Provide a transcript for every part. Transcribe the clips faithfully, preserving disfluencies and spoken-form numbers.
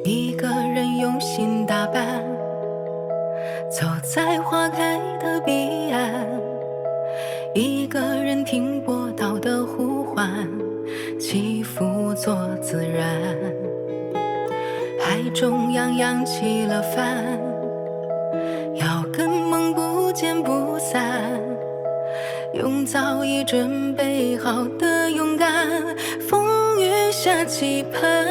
一个人用心打扮，走在花开的彼岸，一个人听波涛的呼唤，起伏作自然。海中央扬起了帆，要跟梦不见不散，用早已准备好的勇敢，风雨下期盼。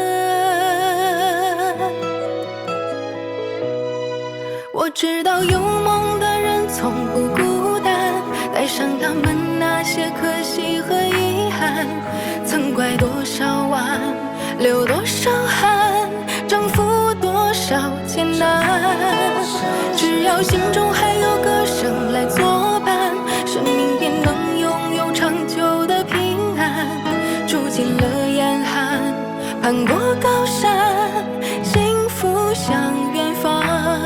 我知道有梦的人从不孤单，带上他们那些可惜和遗憾，曾拐多少弯，流多少汗，征服多少艰难。只要心中还有歌声来作伴，生命便能拥有长久的平安。住进了严寒，攀过高山，幸福向远方。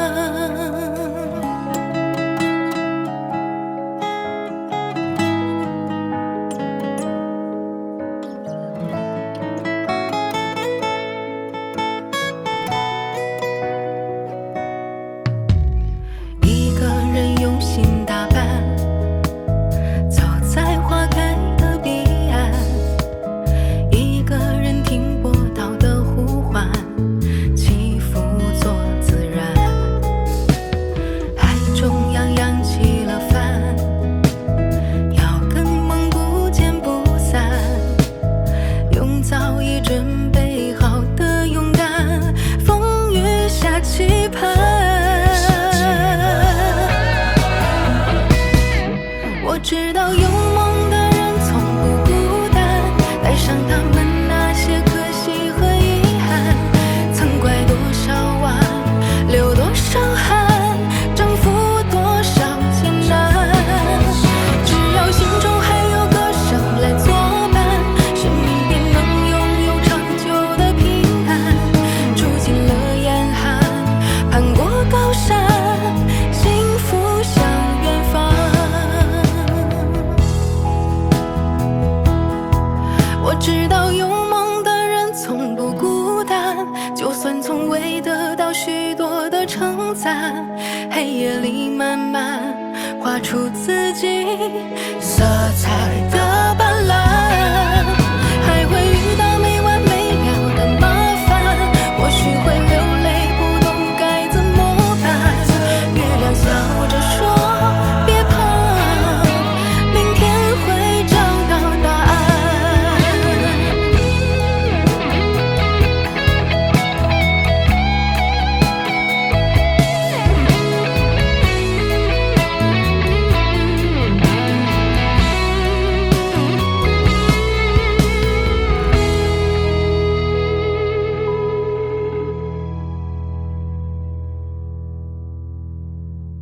我知道有梦的人从不孤单，带上他们那些可惜和遗憾，曾拐多少弯，流多少汗，征服多少艰难。只要心中还有歌声来作伴，生命便能拥有长久的平安。住进了严寒，攀过高山，幸福向远方。我知道有